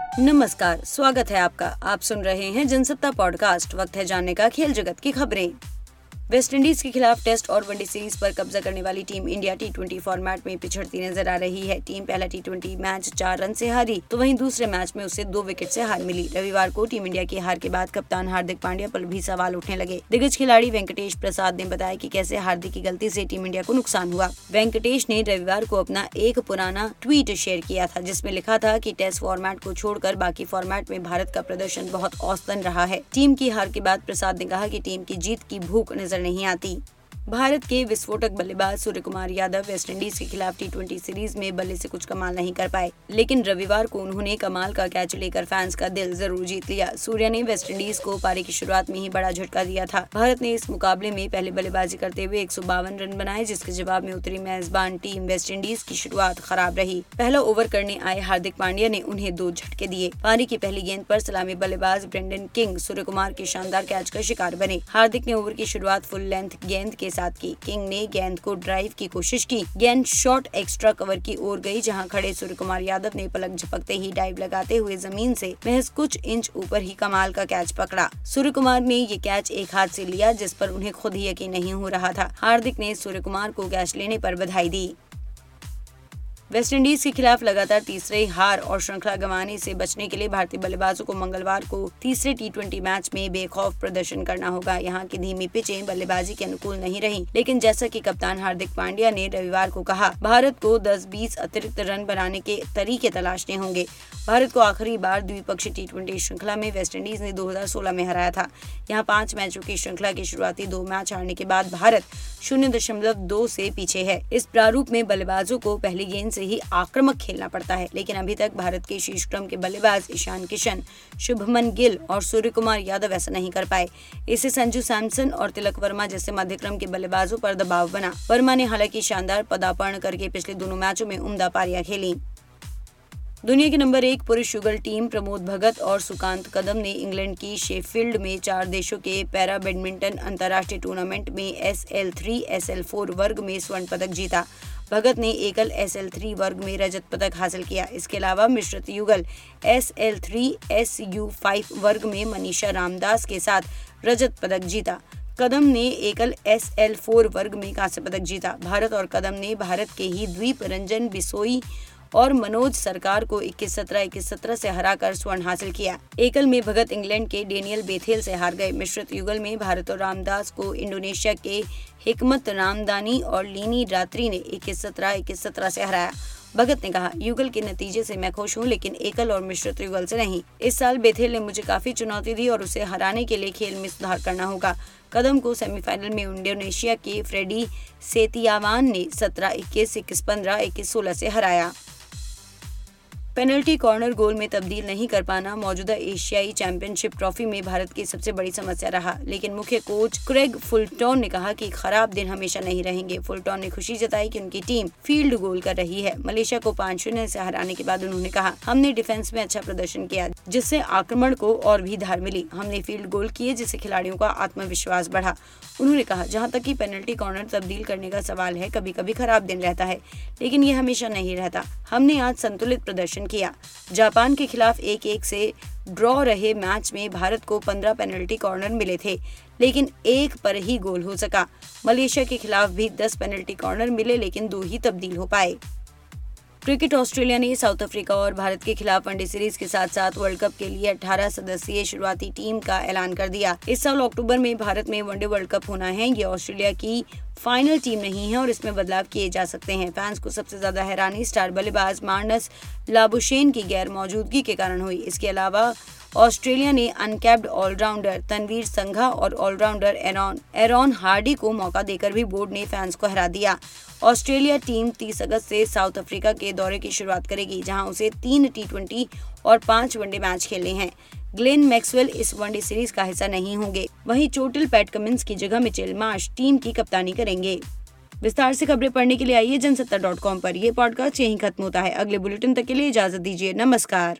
नमस्कार, स्वागत है आपका। आप सुन रहे हैं जनसत्ता पॉडकास्ट। वक्त है जानने का खेल जगत की खबरें। वेस्टइंडीज के खिलाफ टेस्ट और वनडे सीरीज पर कब्जा करने वाली टीम इंडिया टी20 फॉर्मेट में पिछड़ती नजर आ रही है। टीम पहला टी20 मैच 4 रन से हारी, तो वहीं दूसरे मैच में उसे 2 विकेट से हार मिली। रविवार को टीम इंडिया की हार के बाद कप्तान हार्दिक पांड्या पर भी सवाल उठने लगे। दिग्गज खिलाड़ी वेंकटेश प्रसाद ने बताया कि कैसे हार्दिक की गलती से टीम इंडिया को नुकसान हुआ। वेंकटेश ने रविवार को अपना एक पुराना ट्वीट शेयर किया था, जिसमें लिखा था कि टेस्ट फॉर्मेट को छोड़कर बाकी फॉर्मेट में भारत का प्रदर्शन बहुत औसतन रहा है। टीम की हार के बाद प्रसाद ने कहा कि टीम की जीत की भूख नजर नहीं आती। भारत के विस्फोटक बल्लेबाज सूर्यकुमार यादव वेस्टइंडीज के खिलाफ टी20 सीरीज में बल्ले से कुछ कमाल नहीं कर पाए, लेकिन रविवार को उन्होंने कमाल का कैच लेकर फैंस का दिल जरूर जीत लिया। सूर्या ने वेस्टइंडीज को पारी की शुरुआत में ही बड़ा झटका दिया था। भारत ने इस मुकाबले में पहले बल्लेबाजी करते हुए 152 रन बनाए, जिसके जवाब में उतरी मेजबान टीम वेस्टइंडीज की शुरुआत खराब रही। पहला ओवर करने आए हार्दिक पांड्या ने उन्हें 2 झटके दिए। पारी की पहली गेंद पर सलामी बल्लेबाज ब्रेंडन किंग सूर्यकुमार के शानदार कैच का शिकार बने। हार्दिक ने ओवर की शुरुआत फुल लेंथ गेंद के साथ की। किंग ने गेंद को ड्राइव की कोशिश की। गेंद शॉर्ट एक्स्ट्रा कवर की ओर गई, जहां खड़े सूर्यकुमार यादव ने पलक झपकते ही डाइव लगाते हुए जमीन से महज कुछ इंच ऊपर ही कमाल का कैच पकड़ा। सूर्यकुमार ने ये कैच एक हाथ से लिया, जिस पर उन्हें खुद ही यकीन नहीं हो रहा था। हार्दिक ने सूर्यकुमार को कैच लेने पर बधाई दी। वेस्टइंडीज के खिलाफ लगातार तीसरे हार और श्रृंखला गंवाने से बचने के लिए भारतीय बल्लेबाजों को मंगलवार को तीसरे टी20 मैच में बेखौफ प्रदर्शन करना होगा। यहाँ की धीमी पिचें बल्लेबाजी के अनुकूल नहीं रही, लेकिन जैसा कि कप्तान हार्दिक पांड्या ने रविवार को कहा, भारत को 10-20 अतिरिक्त रन बनाने के तरीके तलाशने होंगे। भारत को आखिरी बार द्विपक्षीय टी20 श्रृंखला में वेस्टइंडीज ने 2016 में हराया था। यहाँ 5 मैचों की श्रृंखला के शुरुआती 2 मैच हारने के बाद भारत 0.2 से पीछे है। इस प्रारूप में बल्लेबाजों को पहली गेंद से ही आक्रामक खेलना पड़ता है, लेकिन अभी तक भारत के शीर्ष क्रम के बल्लेबाज ईशान किशन, शुभमन गिल और सूर्यकुमार यादव ऐसा नहीं कर पाए। इससे संजू सैमसन और तिलक वर्मा जैसे मध्यक्रम के बल्लेबाजों पर दबाव बना। वर्मा ने हालांकि शानदार पदार्पण करके पिछले दोनों मैचों में उम्दा पारियां खेली। दुनिया की नंबर 1 पुरुष युगल टीम प्रमोद भगत और सुकांत कदम ने इंग्लैंड की शेफील्ड में 4 देशों के पैरा बैडमिंटन अंतर्राष्ट्रीय टूर्नामेंट में SL3, SL4 वर्ग में स्वर्ण पदक जीता। भगत ने एकल SL3 वर्ग में रजत पदक हासिल किया। इसके अलावा मिश्रित युगल SL3, SU5 वर्ग में मनीषा रामदास के साथ रजत पदक जीता। कदम ने एकल SL4 वर्ग में कांस्य पदक जीता। भारत और कदम ने भारत के ही द्वीप रंजन बिसोई और मनोज सरकार को 21-17, 21-17 से हराकर स्वर्ण हासिल किया। एकल में भगत इंग्लैंड के डेनियल बेथेल से हार गए। मिश्रित युगल में भारत और रामदास को इंडोनेशिया के हिकमत रामदानी और लीनी रात्रि ने 21-17, 21-17 से हराया। भगत ने कहा, युगल के नतीजे से मैं खुश हूं, लेकिन एकल और मिश्रित युगल से नहीं। इस साल बेथेल ने मुझे काफी चुनौती दी और उसे हराने के लिए खेल में सुधार करना होगा। कदम को सेमीफाइनल में इंडोनेशिया के फ्रेडी सेतियावान ने 17-21, 21-15, 21-16 से हराया। पेनल्टी कॉर्नर गोल में तब्दील नहीं कर पाना मौजूदा एशियाई चैंपियनशिप ट्रॉफी में भारत की सबसे बड़ी समस्या रहा, लेकिन मुख्य कोच क्रेग फुलटॉन ने कहा कि खराब दिन हमेशा नहीं रहेंगे। फुलटॉन ने खुशी जताई कि उनकी टीम फील्ड गोल कर रही है। मलेशिया को 5-0 से हराने के बाद उन्होंने कहा, हमने डिफेंस में अच्छा प्रदर्शन किया, जिससे आक्रमण को और भी धार मिली। हमने फील्ड गोल किए, जिससे खिलाड़ियों का आत्मविश्वास बढ़ा। उन्होंने कहा, जहाँ तक कि पेनल्टी कॉर्नर तब्दील करने का सवाल है, कभी कभी खराब दिन रहता है, लेकिन ये हमेशा नहीं रहता। हमने आज संतुलित प्रदर्शन किया। जापान के खिलाफ 1-1 से ड्रॉ रहे मैच में भारत को 15 पेनल्टी कॉर्नर मिले थे, लेकिन 1 पर ही गोल हो सका। मलेशिया के खिलाफ भी 10 पेनल्टी कॉर्नर मिले, लेकिन 2 ही तब्दील हो पाए। क्रिकेट ऑस्ट्रेलिया ने साउथ अफ्रीका और भारत के खिलाफ वनडे सीरीज के साथ साथ वर्ल्ड कप के लिए 18 सदस्यीय शुरुआती टीम का ऐलान कर दिया। इस साल अक्टूबर में भारत में वनडे वर्ल्ड कप होना है। ये ऑस्ट्रेलिया की फाइनल टीम नहीं है और इसमें बदलाव किए जा सकते हैं। फैंस को सबसे ज्यादा हैरानी स्टार बल्लेबाज मार्नस लाबुशेन की गैर मौजूदगी के कारण हुई। इसके अलावा ऑस्ट्रेलिया ने अनकैप्ड ऑलराउंडर तनवीर संघा और ऑलराउंडर एरॉन हार्डी को मौका देकर भी बोर्ड ने फैंस को हरा दिया। ऑस्ट्रेलिया टीम 30 अगस्त से साउथ अफ्रीका के दौरे की शुरुआत करेगी, जहां उसे 3 टी20 और 5 वनडे मैच खेलने हैं। ग्लेन मैक्सवेल इस वनडे सीरीज का हिस्सा नहीं होंगे। वहीं चोटिल पैट कमिंस की जगह मिचेल मार्श टीम की कप्तानी करेंगे। विस्तार से खबरें पढ़ने के लिए आइए जनसत्ता.com पर। यह पॉडकास्ट यहीं खत्म होता है। अगले बुलेटिन तक के लिए इजाजत दीजिए। नमस्कार।